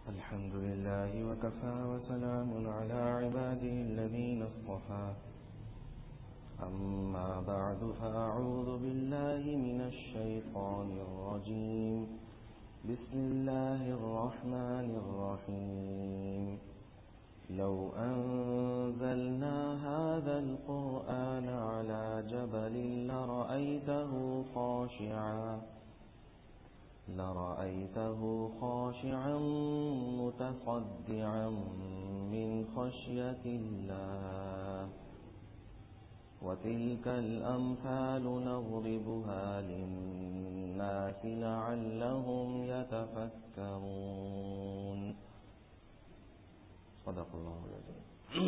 الحمد لله وكفى وسلام على عباده الذين اصطفى أما بعد فأعوذ بالله من الشيطان الرجيم بسم الله الرحمن الرحيم لو أنزلنا هذا القرآن على جبل لرأيته خاشعا متصدعا من خشية الله وتلك الأمثال نضربها للناس لعلهم يتفكرون صدق الله العظيم.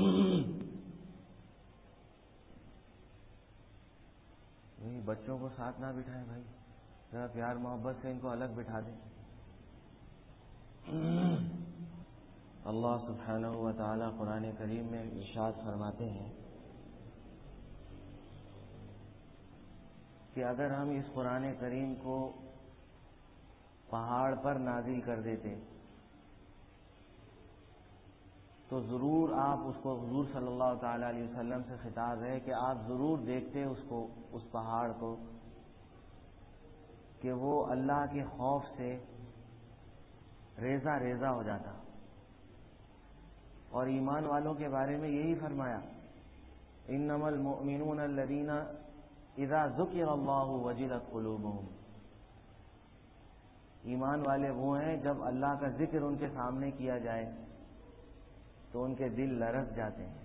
بچوں کو ساتھ نہ بٹھائیں بھائی، ذرا پیار محبت سے ان کو الگ بٹھا دیں. اللہ سبحانہ و تعالی قرآن کریم میں ارشاد فرماتے ہیں کہ اگر ہم اس قرآن کریم کو پہاڑ پر نازل کر دیتے تو ضرور آپ اس کو، حضور صلی اللہ تعالی علیہ وسلم سے خطاب ہے کہ آپ ضرور دیکھتے اس پہاڑ کو کہ وہ اللہ کے خوف سے ریزہ ریزہ ہو جاتا. اور ایمان والوں کے بارے میں یہی فرمایا، انما المؤمنون الذین اذا ذکر اللہ وجلت قلوبہم. ایمان والے وہ ہیں جب اللہ کا ذکر ان کے سامنے کیا جائے تو ان کے دل لرز جاتے ہیں.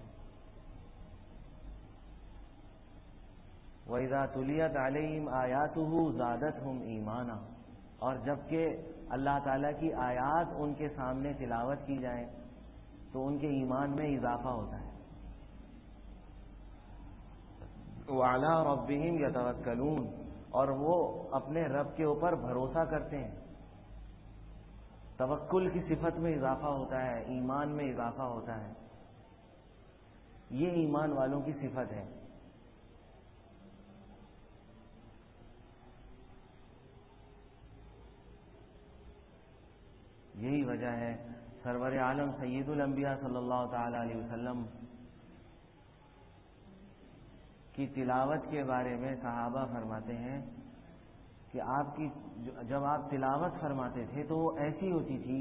وَإِذَا تُلِيَتْ عَلَيْهِمْ آيَاتُهُ زَادَتْهُمْ إِيمَانًا. اور جبکہ اللہ تعالیٰ کی آیات ان کے سامنے تلاوت کی جائیں تو ان کے ایمان میں اضافہ ہوتا ہے. وَعَلَىٰ رَبِّهِمْ يَتَوَكَّلُونَ. اور وہ اپنے رب کے اوپر بھروسہ کرتے ہیں. توکل کی صفت میں اضافہ ہوتا ہے، ایمان میں اضافہ ہوتا ہے. یہ ایمان والوں کی صفت ہے. یہی وجہ ہے سرور عالم سید الانبیاء صلی اللہ تعالی علیہ وسلم کی تلاوت کے بارے میں صحابہ فرماتے ہیں کہ آپ کی جب آپ تلاوت فرماتے تھے تو وہ ایسی ہوتی تھی،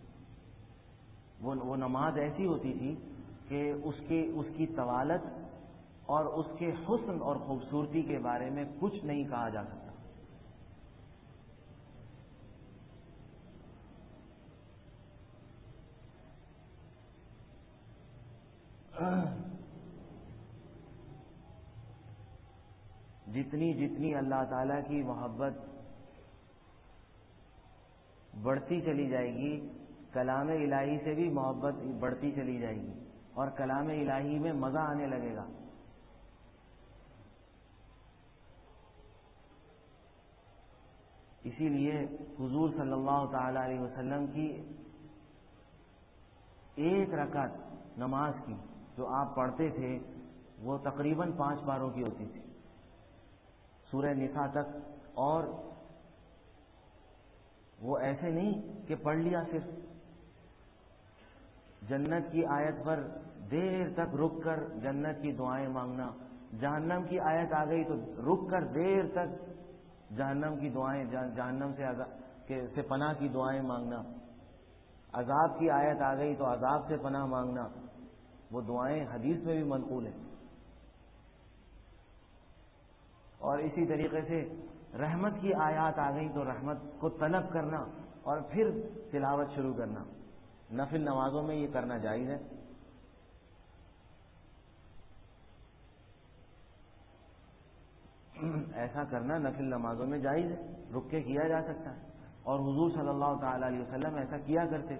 وہ نماز ایسی ہوتی تھی کہ اس کی طوالت اور اس کے حسن اور خوبصورتی کے بارے میں کچھ نہیں کہا جا سکتا. جتنی اللہ تعالیٰ کی محبت بڑھتی چلی جائے گی، کلام الہی سے بھی محبت بڑھتی چلی جائے گی اور کلام الہی میں مزہ آنے لگے گا. اسی لیے حضور صلی اللہ تعالی علیہ وسلم کی ایک رکعت نماز کی جو آپ پڑھتے تھے وہ تقریباً 5 پاروں کی ہوتی تھی، سورہ نساء تک. اور وہ ایسے نہیں کہ پڑھ لیا صرف، جنت کی آیت پر دیر تک رک کر جنت کی دعائیں مانگنا، جہنم کی آیت آ گئی تو رک کر دیر تک جہنم کی دعائیں، جہنم سے پناہ کی دعائیں مانگنا، عذاب کی آیت آ گئی تو عذاب سے پناہ مانگنا. وہ دعائیں حدیث میں بھی منقول ہیں. اور اسی طریقے سے رحمت کی آیات آ گئی تو رحمت کو طلب کرنا اور پھر تلاوت شروع کرنا. نفل نمازوں میں یہ کرنا جائز ہے. ایسا کرنا نفل نمازوں میں جائز ہے، رک کے کیا جا سکتا ہے. اور حضور صلی اللہ تعالی علیہ وسلم ایسا کیا کرتے.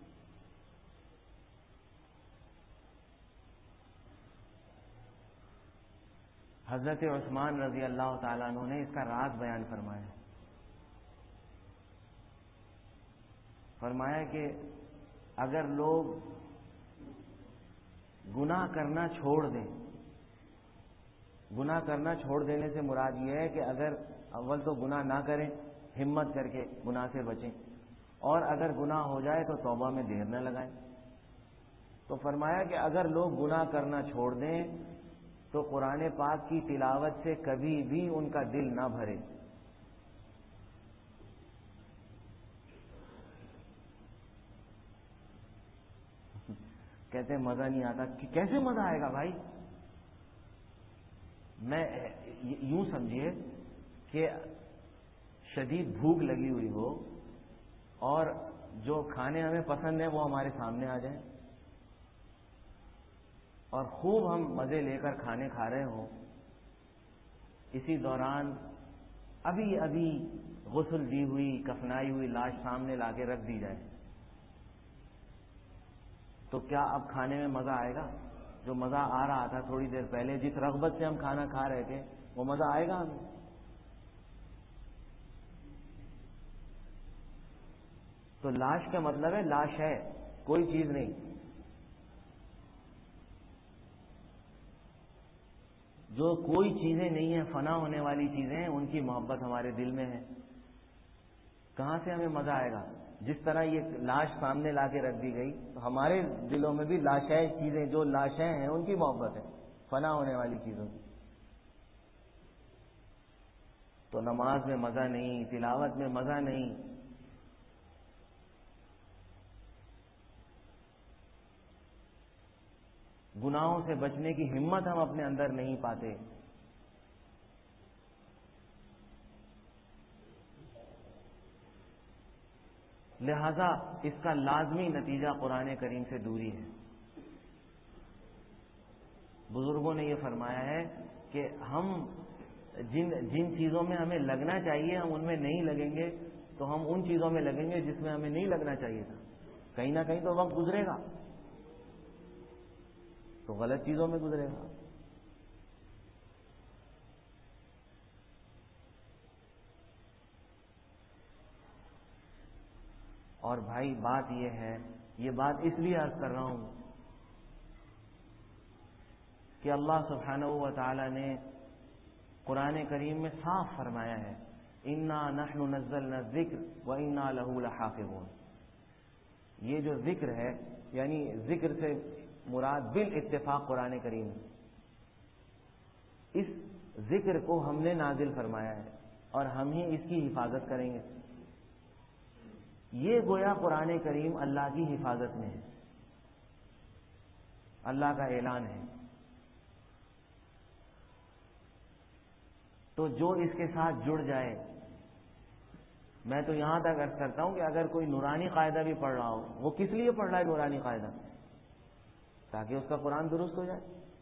حضرت عثمان رضی اللہ تعالیٰ عنہ نے اس کا راز بیان فرمایا کہ اگر لوگ گناہ کرنا چھوڑ دیں، گناہ کرنا چھوڑ دینے سے مراد یہ ہے کہ اگر اول تو گناہ نہ کریں، ہمت کر کے گناہ سے بچیں، اور اگر گناہ ہو جائے تو توبہ میں دیر نہ لگائیں۔ تو فرمایا کہ اگر لوگ گناہ کرنا چھوڑ دیں تو قرآن پاک کی تلاوت سے کبھی بھی ان کا دل نہ بھرے۔ کہتے ہیں مزہ نہیں آتا، کیسے مزہ آئے گا بھائی؟ میں یوں سمجھیے کہ شدید بھوک لگی ہوئی ہو اور جو کھانے ہمیں پسند ہیں وہ ہمارے سامنے آ جائیں اور خوب ہم مزے لے کر کھانے کھا رہے ہوں، اسی دوران ابھی ابھی غسل دی ہوئی کفنائی ہوئی لاش سامنے لا کے رکھ دی جائے، تو کیا اب کھانے میں مزہ آئے گا؟ جو مزہ آ رہا تھا تھوڑی دیر پہلے، جس رغبت سے ہم کھانا کھا رہے تھے، وہ مزہ آئے گا ہمیں؟ تو لاش کا مطلب ہے لاش ہے، کوئی چیز نہیں۔ جو کوئی چیزیں نہیں ہیں، فنا ہونے والی چیزیں ہیں، ان کی محبت ہمارے دل میں ہے، کہاں سے ہمیں مزہ آئے گا؟ جس طرح یہ لاش سامنے لا کے رکھ دی گئی تو ہمارے دلوں میں بھی لاشیں چیزیں، جو لاشیں ہیں ان کی محبت ہے، فنا ہونے والی چیزوں کی۔ تو نماز میں مزہ نہیں، تلاوت میں مزہ نہیں، گناہوں سے بچنے کی ہمت ہم اپنے اندر نہیں پاتے۔ لہذا اس کا لازمی نتیجہ قرآن کریم سے دوری ہے۔ بزرگوں نے یہ فرمایا ہے کہ ہم جن چیزوں میں ہمیں لگنا چاہیے ہم ان میں نہیں لگیں گے تو ہم ان چیزوں میں لگیں گے جس میں ہمیں نہیں لگنا چاہیے تھا۔ کہیں نہ کہیں تو وقت گزرے گا، تو غلط چیزوں میں گزرے گا۔ اور بھائی بات یہ ہے، یہ بات اس لیے عرض کر رہا ہوں کہ اللہ سبحانہ و تعالی نے قرآن کریم میں صاف فرمایا ہے انا نحن نزلنا الذکر وانا لہ لحافظون۔ یہ جو ذکر ہے، یعنی ذکر سے مراد بالاتفاق قرآن کریم، اس ذکر کو ہم نے نازل فرمایا ہے اور ہم ہی اس کی حفاظت کریں گے۔ یہ گویا قرآن کریم اللہ کی حفاظت میں ہے، اللہ کا اعلان ہے۔ تو جو اس کے ساتھ جڑ جائے، میں تو یہاں تک عرض کرتا ہوں کہ اگر کوئی نورانی قاعدہ بھی پڑھ رہا ہو، وہ کس لیے پڑھ رہا ہے نورانی قاعدہ؟ تاکہ اس کا قرآن درست ہو جائے۔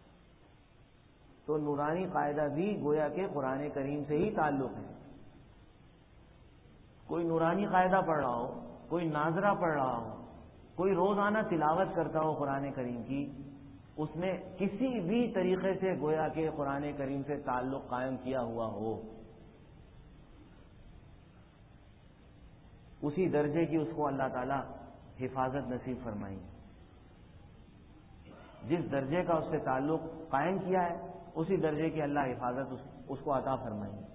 تو نورانی قاعدہ بھی گویا کہ قرآن کریم سے ہی تعلق ہے۔ کوئی نورانی قاعدہ پڑھ رہا ہو، کوئی ناظرہ پڑھ رہا ہو، کوئی روزانہ تلاوت کرتا ہو قرآن کریم کی، اس نے کسی بھی طریقے سے گویا کہ قرآن کریم سے تعلق قائم کیا ہوا ہو، اسی درجے کی اس کو اللہ تعالی حفاظت نصیب فرمائیں گے۔ جس درجے کا اس سے تعلق قائم کیا ہے اسی درجے کی اللہ حفاظت اس کو عطا فرمائیں گے۔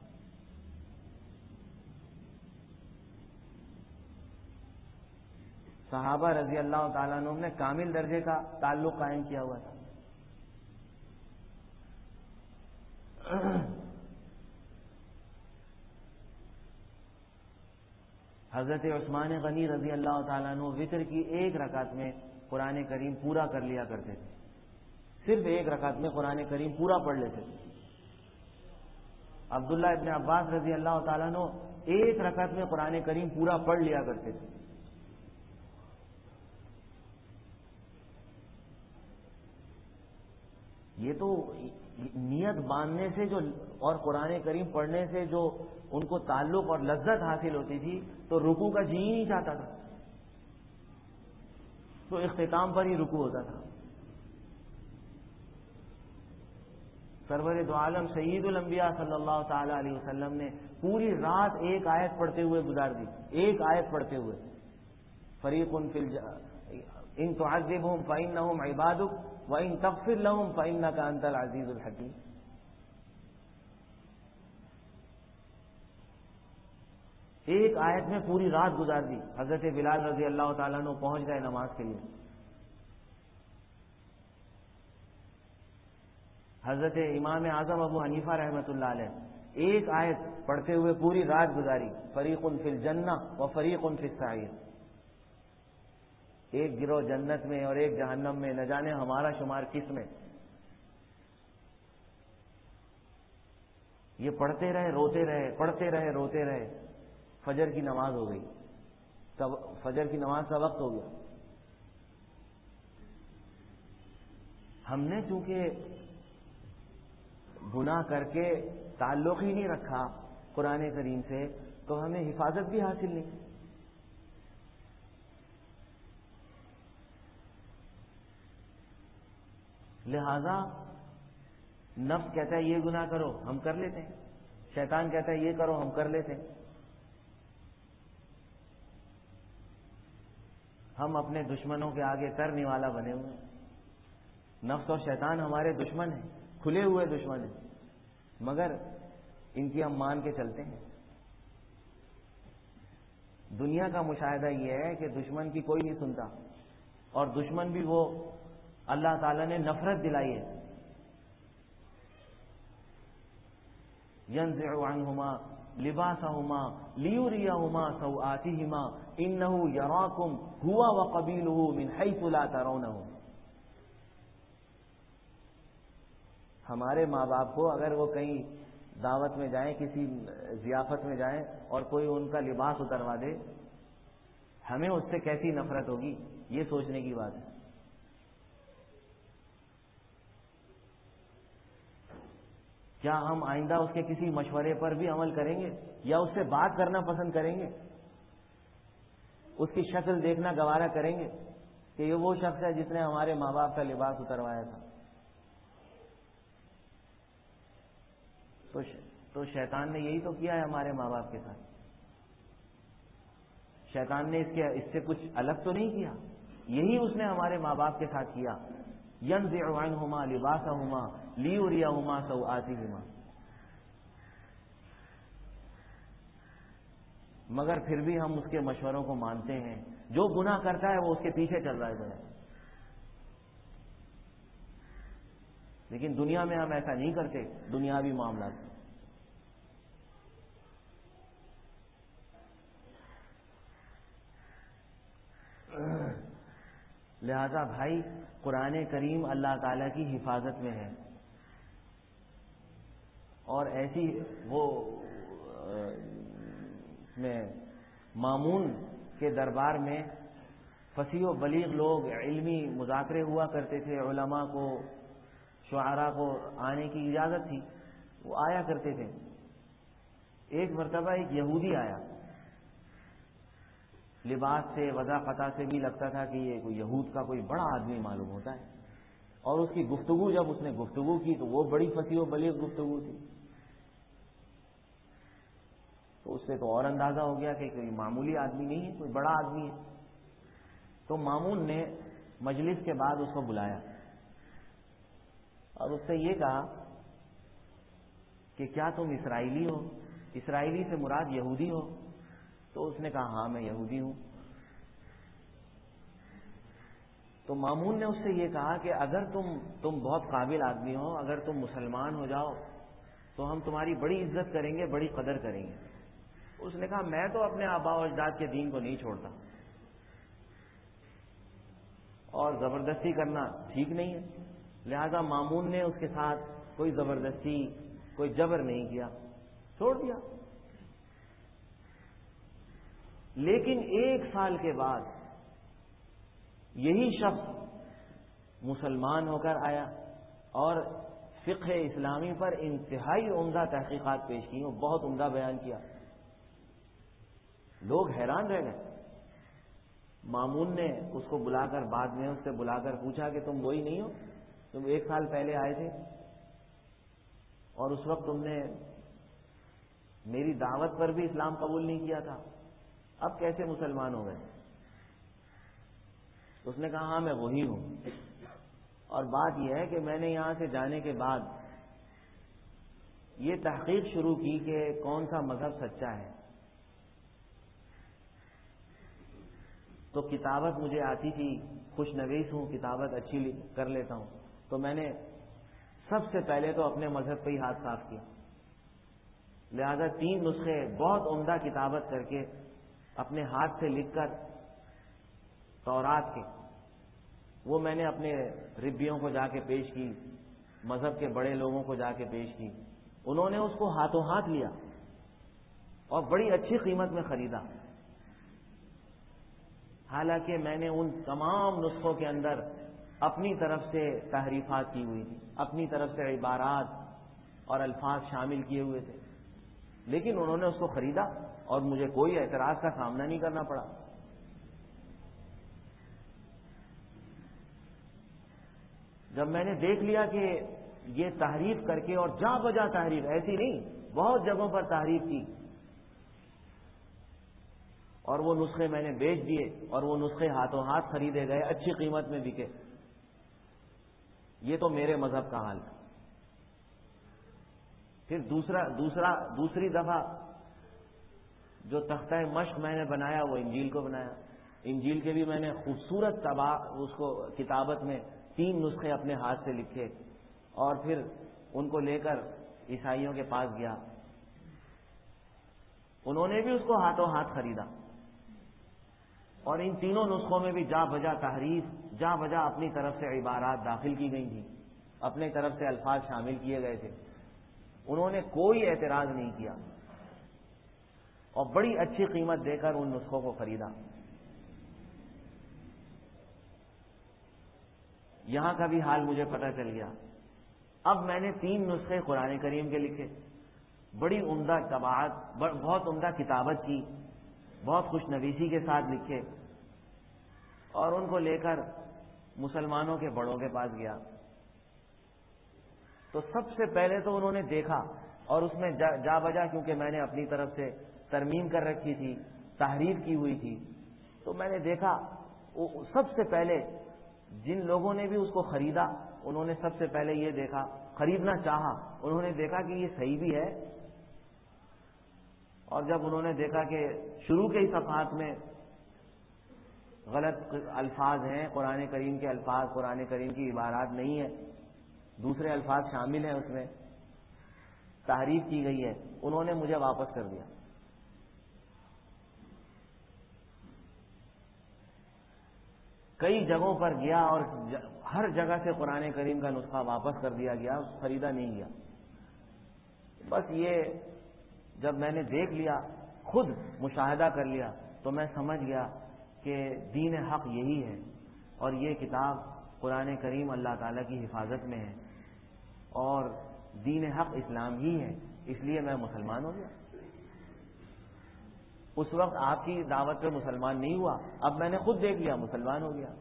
صحابہ رضی اللہ تعالیٰ عنہ نے کامل درجے کا تعلق قائم کیا ہوا تھا۔ حضرت عثمان غنی رضی اللہ تعالیٰ عنہ وتر کی ایک رکعت میں قرآن کریم پورا کر لیا کرتے تھے، صرف ایک رکعت میں قرآن کریم پورا پڑھ لیتے تھے۔ عبداللہ ابن عباس رضی اللہ تعالیٰ عنہ ایک رکعت میں قرآن کریم پورا پڑھ لیا کرتے تھے۔ یہ تو نیت باندھنے سے جو اور قرآن کریم پڑھنے سے جو ان کو تعلق اور لذت حاصل ہوتی تھی، تو رکوع کا جی ہی نہیں چاہتا تھا، تو اختتام پر ہی رکوع ہوتا تھا۔ سرور دو عالم سید الانبیاء صلی اللہ تعالی علیہ وسلم نے پوری رات ایک آیت پڑھتے ہوئے گزار دی، ایک آیت پڑھتے ہوئے، فریق ان تعذبهم فانهم عبادك وان تغفر لهم فانك انت العزیز الحکیم۔ ایک آیت میں پوری رات گزار دی. حضرت بلال رضی اللہ تعالیٰ عنہ پہنچ گئے نماز کے لیے. حضرت امام اعظم ابو حنیفہ رحمۃ اللہ علیہ ایک آیت پڑھتے ہوئے پوری رات گزاری. فریق فی الجنہ و فریق فی السعیر. ایک گروہ جنت میں اور ایک جہنم میں، نہ جانے ہمارا شمار کس میں. یہ پڑھتے رہے روتے رہے، پڑھتے رہے روتے رہے. فجر کی نماز ہو گئی، فجر کی نماز کا وقت ہو گیا. ہم نے چونکہ گناہ کر کے تعلق ہی نہیں رکھا قرآن کریم سے، تو ہمیں حفاظت بھی حاصل نہیں. لہذا نفس کہتا ہے یہ گناہ کرو، ہم کر لیتے ہیں. شیطان کہتا ہے یہ کرو، ہم کر لیتے ہیں. ہم اپنے دشمنوں کے آگے ترنے والا بنے ہوئے ہیں. نفس اور شیطان ہمارے دشمن ہیں، کھلے ہوئے دشمن ہیں، مگر ان کی ہم مان کے چلتے ہیں. دنیا کا مشاہدہ یہ ہے کہ دشمن کی کوئی نہیں سنتا، اور دشمن بھی وہ اللہ تعالیٰ نے نفرت دلائی ہے. ينزع عنهما لباسهما ليريهما سوآتهما إنه يراكم هو وقبيله من حيث لا ترونهم. ہمارے ماں باپ کو اگر وہ کہیں دعوت میں جائیں، کسی ضیافت میں جائیں اور کوئی ان کا لباس اتروا دے، ہمیں اس سے کیسی نفرت ہوگی، یہ سوچنے کی بات ہے. کیا ہم آئندہ اس کے کسی مشورے پر بھی عمل کریں گے، یا اس سے بات کرنا پسند کریں گے؟ اس کی شکل دیکھنا گوارا کریں گے کہ یہ وہ شخص ہے جس نے ہمارے ماں باپ کا لباس اتروایا تھا؟ تو شیطان نے یہی تو کیا ہے ہمارے ماں باپ کے ساتھ. شیطان نے اس سے کچھ الگ تو نہیں کیا، یہی اس نے ہمارے ماں باپ کے ساتھ کیا. ينزع عنهما لباسهما ليريهما سوآتهما. مگر پھر بھی ہم اس کے مشوروں کو مانتے ہیں. جو گناہ کرتا ہے وہ اس کے پیچھے چل رہا ہے. لیکن دنیا میں ہم ایسا نہیں کرتے. دنیاوی معاملات لہذا بھائی، قرآن کریم اللہ تعالیٰ کی حفاظت میں ہے، اور ایسی وہ میں مامون کے دربار میں فصیح و بلیغ لوگ علمی مذاکرے ہوا کرتے تھے. علماء کو، شعراء کو آنے کی اجازت تھی، وہ آیا کرتے تھے. ایک مرتبہ ایک یہودی آیا، لباس سے، وضاحت سے بھی لگتا تھا کہ یہ کوئی یہود کا کوئی بڑا آدمی معلوم ہوتا ہے. اور اس کی گفتگو، جب اس نے گفتگو کی تو وہ بڑی فصیح و بلیغ گفتگو تھی. تو اس سے تو اور اندازہ ہو گیا کہ کوئی معمولی آدمی نہیں ہے، کوئی بڑا آدمی ہے. تو مامون نے مجلس کے بعد اس کو بلایا اور اس سے یہ کہا کہ کیا تم اسرائیلی ہو؟ اسرائیلی سے مراد یہودی ہو؟ تو اس نے کہا ہاں میں یہودی ہوں. تو مامون نے اس سے یہ کہا کہ اگر تم بہت قابل آدمی ہو، اگر تم مسلمان ہو جاؤ تو ہم تمہاری بڑی عزت کریں گے، بڑی قدر کریں گے. اس نے کہا میں تو اپنے آباء و اجداد کے دین کو نہیں چھوڑتا، اور زبردستی کرنا ٹھیک نہیں ہے. لہذا مامون نے اس کے ساتھ کوئی زبردستی، کوئی جبر نہیں کیا، چھوڑ دیا. لیکن 1 سال کے بعد یہی شخص مسلمان ہو کر آیا اور فقہ اسلامی پر انتہائی عمدہ تحقیقات پیش کی، بہت عمدہ بیان کیا. لوگ حیران رہ گئے. مامون نے اس کو بلا کر، بعد میں اس سے بلا کر پوچھا کہ تم وہی نہیں ہو، تم 1 سال پہلے آئے تھے اور اس وقت تم نے میری دعوت پر بھی اسلام قبول نہیں کیا تھا، اب کیسے مسلمان ہو گئے؟ اس نے کہا ہاں میں وہی ہوں، اور بات یہ ہے کہ میں نے یہاں سے جانے کے بعد یہ تحقیق شروع کی کہ کون سا مذہب سچا ہے. تو کتابت مجھے آتی تھی، خوش نویس ہوں، کتابت اچھی کر لیتا ہوں، تو میں نے سب سے پہلے تو اپنے مذہب پہ ہی ہاتھ صاف کیا. لہذا 3 نسخے بہت عمدہ کتابت کر کے اپنے ہاتھ سے لکھ کر تورات کے، وہ میں نے اپنے ربیوں کو جا کے پیش کی، مذہب کے بڑے لوگوں کو جا کے پیش کی. انہوں نے اس کو ہاتھوں ہاتھ لیا اور بڑی اچھی قیمت میں خریدا. حالانکہ میں نے ان تمام نسخوں کے اندر اپنی طرف سے تحریفات کی ہوئی تھی، اپنی طرف سے عبارات اور الفاظ شامل کیے ہوئے تھے، لیکن انہوں نے اس کو خریدا اور مجھے کوئی اعتراض کا سامنا نہیں کرنا پڑا. جب میں نے دیکھ لیا کہ یہ تحریف کر کے، اور جا بجا تحریف، ایسی نہیں، بہت جگہوں پر تحریف کی، اور وہ نسخے میں نے بیچ دیے اور وہ نسخے ہاتھوں ہاتھ خریدے گئے، اچھی قیمت میں بکے. یہ تو میرے مذہب کا حال تھا. پھر دوسری دفعہ جو تختہ مشق میں نے بنایا وہ انجیل کو بنایا. انجیل کے بھی میں نے خوبصورت اس کو کتابت میں 3 نسخے اپنے ہاتھ سے لکھے اور پھر ان کو لے کر عیسائیوں کے پاس گیا. انہوں نے بھی اس کو ہاتھوں ہاتھ خریدا اور ان تینوں نسخوں میں بھی جا بجا تحریف، جا بجا اپنی طرف سے عبارات داخل کی گئی تھیں، اپنی طرف سے الفاظ شامل کیے گئے تھے. انہوں نے کوئی اعتراض نہیں کیا اور بڑی اچھی قیمت دے کر ان نسخوں کو خریدا. یہاں کا بھی حال مجھے پتہ چل گیا. اب میں نے 3 نسخے قرآن کریم کے لکھے، بڑی عمدہ طباعت، بہت عمدہ کتابت کی، بہت خوش نویسی کے ساتھ لکھے اور ان کو لے کر مسلمانوں کے بڑوں کے پاس گیا. تو سب سے پہلے تو انہوں نے دیکھا اور اس میں جا بجا، کیونکہ میں نے اپنی طرف سے ترمیم کر رکھی تھی، تحریف کی ہوئی تھی، تو میں نے دیکھا سب سے پہلے جن لوگوں نے بھی اس کو خریدا انہوں نے سب سے پہلے یہ دیکھا، خریدنا چاہا، انہوں نے دیکھا کہ یہ صحیح بھی ہے. اور جب انہوں نے دیکھا کہ شروع کے ہی صفحات میں غلط الفاظ ہیں، قرآن کریم کے الفاظ، قرآن کریم کی عبارات نہیں ہے، دوسرے الفاظ شامل ہیں، اس میں تحریف کی گئی ہے، انہوں نے مجھے واپس کر دیا. کئی جگہوں پر گیا اور ہر جگہ سے قرآن کریم کا نسخہ واپس کر دیا گیا، خریدا نہیں گیا. بس یہ جب میں نے دیکھ لیا، خود مشاہدہ کر لیا، تو میں سمجھ گیا کہ دین حق یہی ہے اور یہ کتاب قرآن کریم اللہ تعالیٰ کی حفاظت میں ہے اور دین حق اسلام ہی ہے، اس لیے میں مسلمان ہو گیا. اس وقت آپ کی دعوت پہ مسلمان نہیں ہوا، اب میں نے خود دیکھ لیا، مسلمان ہو گیا.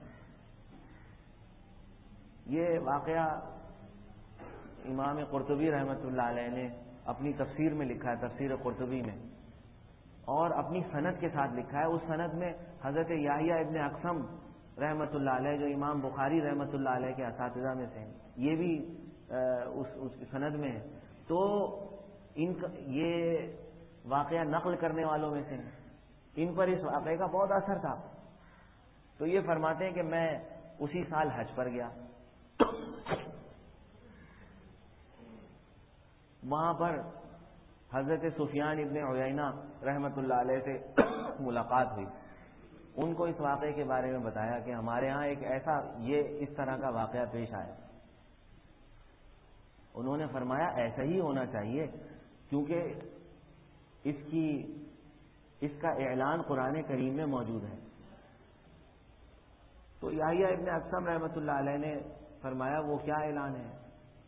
یہ واقعہ امام قرطبی رحمۃ اللہ علیہ نے اپنی تفسیر میں لکھا ہے، تفسیر قرطبی میں، اور اپنی سند کے ساتھ لکھا ہے. اس سند میں حضرت یحییٰ ابن اقسم رحمۃ اللہ علیہ، جو امام بخاری رحمۃ اللہ علیہ کے اساتذہ میں سے ہیں، یہ بھی اس سند میں ہے. تو یہ واقعہ نقل کرنے والوں میں سے ہیں، ان پر اس واقعے کا بہت اثر تھا. تو یہ فرماتے ہیں کہ میں اسی سال حج پر گیا، وہاں پر حضرت سفیان ابن عیینہ رحمۃ اللہ علیہ سے ملاقات ہوئی. ان کو اس واقعے کے بارے میں بتایا کہ ہمارے ہاں ایک ایسا اس طرح کا واقعہ پیش آیا. انہوں نے فرمایا ایسا ہی ہونا چاہیے، کیونکہ اس کا اعلان قرآن کریم میں موجود ہے. تو یحییٰ ابن اقسم رحمۃ اللہ علیہ نے فرمایا وہ کیا اعلان ہے؟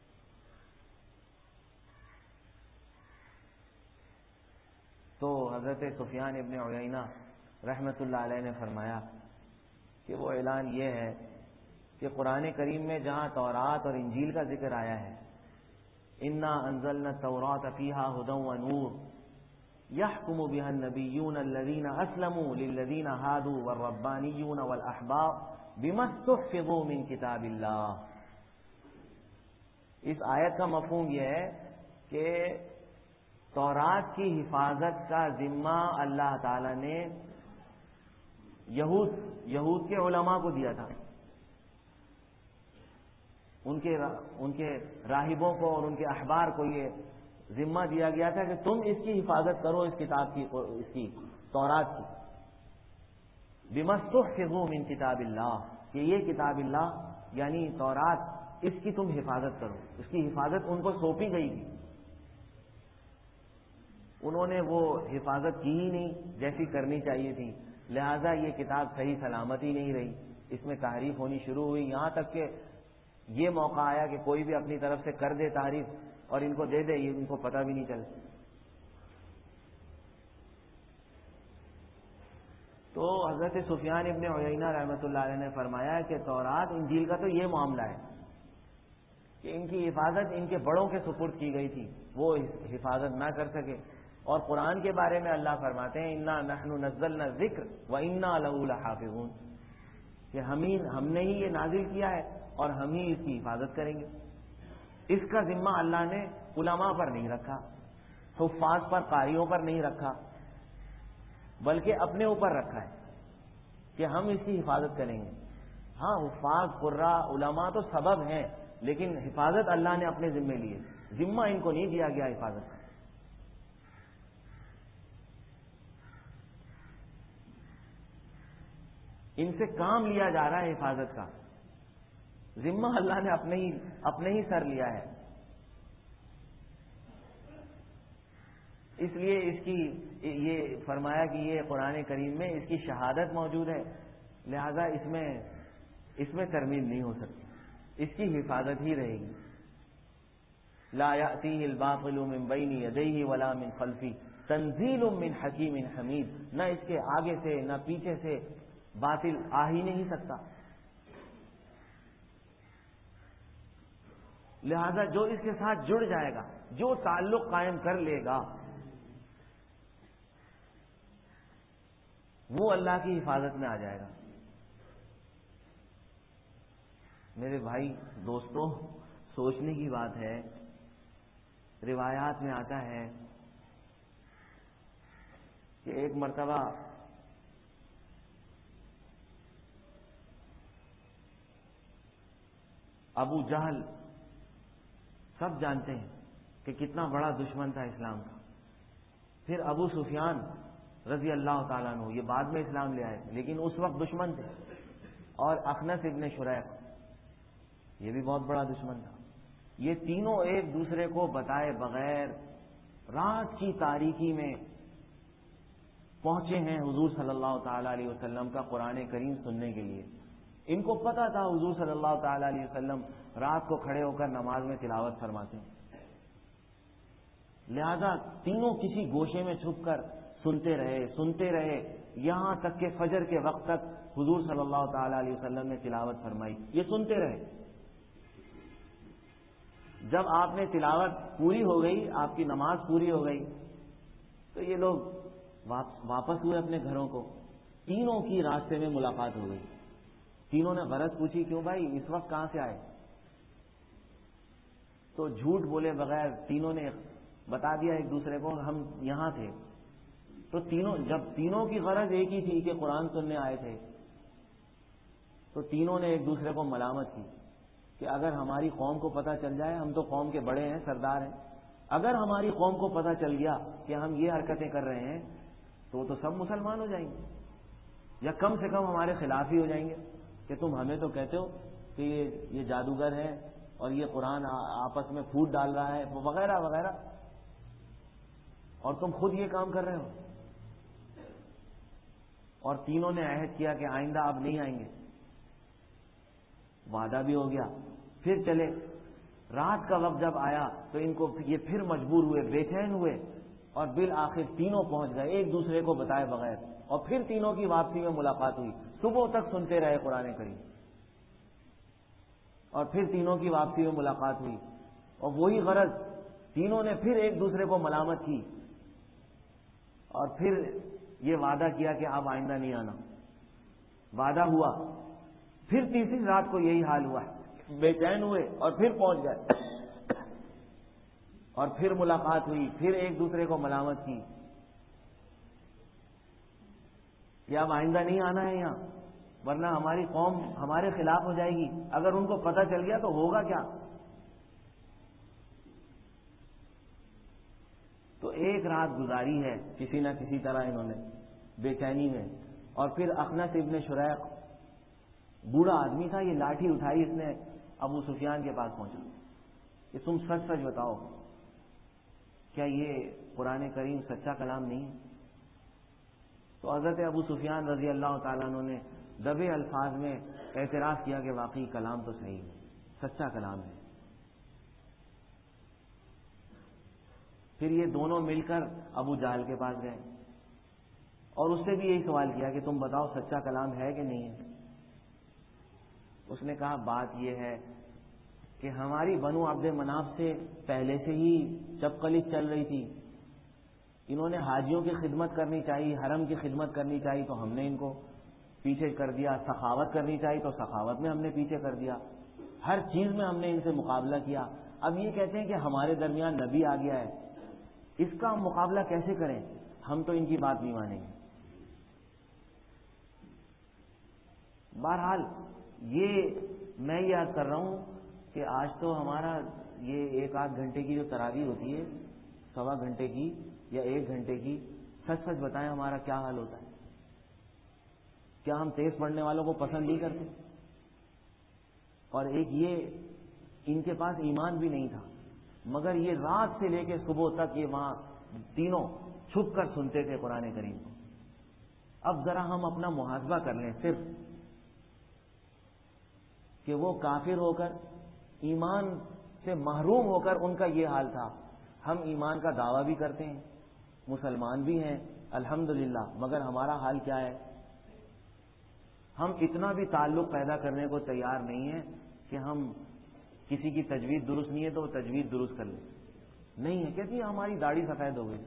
تو حضرت سفیان ابن عیینہ رحمۃ اللہ علیہ نے فرمایا کہ وہ اعلان یہ ہے کہ قرآن کریم میں جہاں تورات اور انجیل کا ذکر آیا ہے، انا انزلنا التوراۃ فیہا ھدی ونور یحکم بها النبیون الذین اسلموا للذین ھادوا والربانیون والاحبار بما استحفظوا من کتاب اللہ. اس آیت کا مفہوم یہ ہے کہ تورات کی حفاظت کا ذمہ اللہ تعالی نے یہود کے علماء کو دیا تھا، ان کے راہبوں کو اور ان کے احبار کو یہ ذمہ دیا گیا تھا کہ تم اس کی حفاظت کرو، اس کتاب کی، اس کی تورات کی، بِمَسْتُحْفِظُوا مِنْ کتاب اللہ، کہ یہ کتاب اللہ یعنی تورات، اس کی تم حفاظت کرو۔ اس کی حفاظت ان کو سونپی گئی تھی، انہوں نے وہ حفاظت کی ہی نہیں جیسی کرنی چاہیے تھی، لہذا یہ کتاب صحیح سلامت ہی نہیں رہی، اس میں تحریف ہونی شروع ہوئی، یہاں تک کہ یہ موقع آیا کہ کوئی بھی اپنی طرف سے کر دے تحریف اور ان کو دے دے، یہ ان کو پتہ بھی نہیں چلے۔ تو حضرت سفیان ابن عیینہ رحمۃ اللہ علیہ نے فرمایا کہ تورات انجیل کا تو یہ معاملہ ہے کہ ان کی حفاظت ان کے بڑوں کے سپرد کی گئی تھی، وہ حفاظت نہ کر سکے، اور قرآن کے بارے میں اللہ فرماتے ہیں اِنَّا نَحْنُ نَزَّلْنَا الذِّکْرَ وَإِنَّا لَهُ لَحَافِظُونَ، کہ ہم نے ہی یہ نازل کیا ہے اور ہم ہی اس کی حفاظت کریں گے۔ اس کا ذمہ اللہ نے علماء پر نہیں رکھا، حفاظ پر، قاریوں پر نہیں رکھا، بلکہ اپنے اوپر رکھا ہے کہ ہم اس کی حفاظت کریں گے۔ ہاں حفاظ، قراء، علماء تو سبب ہیں، لیکن حفاظت اللہ نے اپنے ذمے لی ہے، ذمہ ان کو نہیں دیا گیا حفاظت کا۔ ان سے کام لیا جا رہا ہے حفاظت کا، ذمہ اللہ نے اپنے ہی سر لیا ہے۔ اس لیے اس کی یہ فرمایا کہ یہ قرآن کریم میں اس کی شہادت موجود ہے، لہذا اس میں ترمیم نہیں ہو سکتی، اس کی حفاظت ہی رہے گی۔ لا یأتیہ الباطل من بین یدیہ ولا من خلفہ تنزیل من حکیم حمید، نہ اس کے آگے سے نہ پیچھے سے باطل آ ہی نہیں سکتا، لہذا جو اس کے ساتھ جڑ جائے گا، جو تعلق قائم کر لے گا، وہ اللہ کی حفاظت میں آ جائے گا۔ میرے بھائی دوستوں، سوچنے کی بات ہے، روایات میں آتا ہے کہ ایک مرتبہ ابو جہل، سب جانتے ہیں کہ کتنا بڑا دشمن تھا اسلام کا، پھر ابو سفیان رضی اللہ تعالیٰ عنہ، یہ بعد میں اسلام لے آئے لیکن اس وقت دشمن تھے، اور اخنس ابن شریح، یہ بھی بہت بڑا دشمن تھا۔ یہ تینوں ایک دوسرے کو بتائے بغیر رات کی تاریکی میں پہنچے ہیں حضور صلی اللہ تعالی علیہ وسلم کا قرآن کریم سننے کے لیے۔ ان کو پتا تھا حضور صلی اللہ تعالی علیہ وسلم رات کو کھڑے ہو کر نماز میں تلاوت فرماتے ہیں، لہذا تینوں کسی گوشے میں چھپ کر سنتے رہے یہاں تک کہ فجر کے وقت تک حضور صلی اللہ تعالی علیہ وسلم نے تلاوت فرمائی، یہ سنتے رہے۔ جب آپ نے تلاوت پوری ہو گئی، آپ کی نماز پوری ہو گئی، تو یہ لوگ واپس ہوئے اپنے گھروں کو، تینوں کی راستے میں ملاقات ہو گئی۔ تینوں نے غرض پوچھی، کیوں بھائی اس وقت کہاں سے آئے؟ تو جھوٹ بولے بغیر تینوں نے بتا دیا ایک دوسرے کو، ہم یہاں تھے۔ تو جب تینوں کی غرض ایک ہی تھی کہ قرآن سننے آئے تھے، تو تینوں نے ایک دوسرے کو ملامت کی کہ اگر ہماری قوم کو پتہ چل جائے، ہم تو قوم کے بڑے ہیں، سردار ہیں، اگر ہماری قوم کو پتہ چل گیا کہ ہم یہ حرکتیں کر رہے ہیں تو سب مسلمان ہو جائیں گے، یا کم سے کم ہمارے خلاف ہی ہو جائیں گے کہ تم ہمیں تو کہتے ہو کہ یہ جادوگر ہے اور یہ قرآن آپس میں پھوٹ ڈال رہا ہے وغیرہ وغیرہ، اور تم خود یہ کام کر رہے ہو۔ اور تینوں نے عہد کیا کہ آئندہ اب نہیں آئیں گے، وعدہ بھی ہو گیا۔ پھر چلے، رات کا وقت جب آیا تو ان کو یہ پھر مجبور ہوئے، بے چین ہوئے، اور بالآخر تینوں پہنچ گئے ایک دوسرے کو بتائے بغیر، اور پھر تینوں کی واپسی میں ملاقات ہوئی، صبح تک سنتے رہے قرآن کریم، اور پھر تینوں کی واپسی میں ملاقات ہوئی، اور وہی غرض، تینوں نے پھر ایک دوسرے کو ملامت کی، اور پھر یہ وعدہ کیا کہ اب آئندہ نہیں آنا، وعدہ ہوا۔ پھر تیسری رات کو یہی حال ہوا، بے چین ہوئے اور پھر پہنچ گئے، اور پھر ملاقات ہوئی، پھر ایک دوسرے کو ملامت کی۔ یا اب آئندہ نہیں آنا ہے یہاں، ورنہ ہماری قوم ہمارے خلاف ہو جائے گی، اگر ان کو پتہ چل گیا تو ہوگا کیا؟ تو ایک رات گزاری ہے کسی نہ کسی طرح انہوں نے بے چینی میں، اور پھر اخنس ابن شریق بوڑھا آدمی تھا، یہ لاٹھی اٹھائی اس نے ابو سفیان کے پاس پہنچا کہ تم سچ سچ بتاؤ کیا یہ قرآن کریم سچا کلام نہیں ہے؟ تو حضرت ابو سفیان رضی اللہ تعالیٰ عنہ نے دبے الفاظ میں اعتراف کیا کہ واقعی کلام تو صحیح ہے، سچا کلام ہے۔ پھر یہ دونوں مل کر ابو جہل کے پاس گئے اور اس سے بھی یہی سوال کیا کہ تم بتاؤ سچا کلام ہے کہ نہیں ہے؟ اس نے کہا بات یہ ہے کہ ہماری بنو عبد مناف سے پہلے سے ہی چپقلی چل رہی تھی، انہوں نے حاجیوں کی خدمت کرنی چاہیے، حرم کی خدمت کرنی چاہیے تو ہم نے ان کو پیچھے کر دیا، سخاوت کرنی چاہیے تو سخاوت میں ہم نے پیچھے کر دیا، ہر چیز میں ہم نے ان سے مقابلہ کیا۔ اب یہ کہتے ہیں کہ ہمارے درمیان نبی آ گیا ہے، اس کا ہم مقابلہ کیسے کریں؟ ہم تو ان کی بات نہیں مانیں گے۔ بہرحال یہ میں یہ عرض کر رہا ہوں کہ آج تو ہمارا یہ 1-8 گھنٹے کی جو تراویح ہوتی ہے، 1.25 گھنٹے کی یا 1 گھنٹے کی، سچ سچ بتائیں ہمارا کیا حال ہوتا ہے؟ کیا ہم تیز پڑھنے والوں کو پسند نہیں کرتے؟ اور ایک یہ ان کے پاس ایمان بھی نہیں تھا، مگر یہ رات سے لے کے صبح تک یہ وہاں تینوں چھپ کر سنتے تھے قرآن کریم کو۔ اب ذرا ہم اپنا محاسبہ کر لیں صرف کہ وہ کافر ہو کر، ایمان سے محروم ہو کر ان کا یہ حال تھا، ہم ایمان کا دعویٰ بھی کرتے ہیں، مسلمان بھی ہیں الحمدللہ، مگر ہمارا حال کیا ہے؟ ہم اتنا بھی تعلق پیدا کرنے کو تیار نہیں ہیں کہ ہم کسی کی تجوید درست نہیں ہے تو وہ تجوید درست کر لیں، نہیں ہے، کہتی ہماری داڑھی سفید ہو گئی۔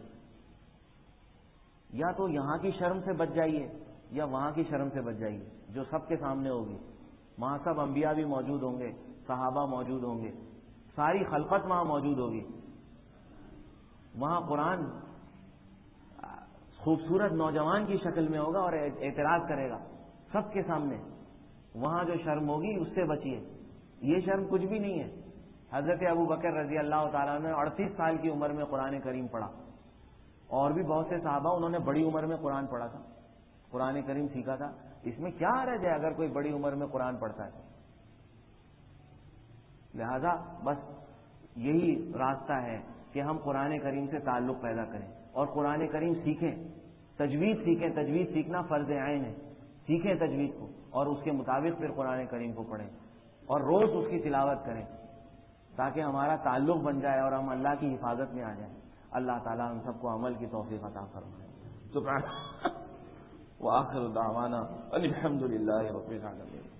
یا تو یہاں کی شرم سے بچ جائیے یا وہاں کی شرم سے بچ جائیے جو سب کے سامنے ہوگی، وہاں سب انبیاء بھی موجود ہوں گے، صحابہ موجود ہوں گے، ساری خلقت وہاں موجود ہوگی، وہاں قرآن خوبصورت نوجوان کی شکل میں ہوگا اور اعتراض کرے گا سب کے سامنے، وہاں جو شرم ہوگی اس سے بچیے، یہ شرم کچھ بھی نہیں ہے۔ حضرت ابو بکر رضی اللہ تعالیٰ نے 38 سال کی عمر میں قرآن کریم پڑھا، اور بھی بہت سے صحابہ انہوں نے بڑی عمر میں قرآن پڑھا تھا، قرآن کریم سیکھا تھا، اس میں کیا حرج ہے اگر کوئی بڑی عمر میں قرآن پڑھتا ہے؟ لہذا بس یہی راستہ ہے کہ ہم قرآن کریم سے تعلق پیدا کریں اور قرآن کریم سیکھیں، تجوید سیکھیں، تجوید سیکھنا فرض عین ہے، سیکھیں تجوید کو اور اس کے مطابق پھر قرآن کریم کو پڑھیں اور روز اس کی تلاوت کریں تاکہ ہمارا تعلق بن جائے اور ہم اللہ کی حفاظت میں آ جائیں۔ اللہ تعالی ہم سب کو عمل کی توفیق عطا فرمائے۔ سبحان وآخر دعوانا الحمد للہ رب العالمین۔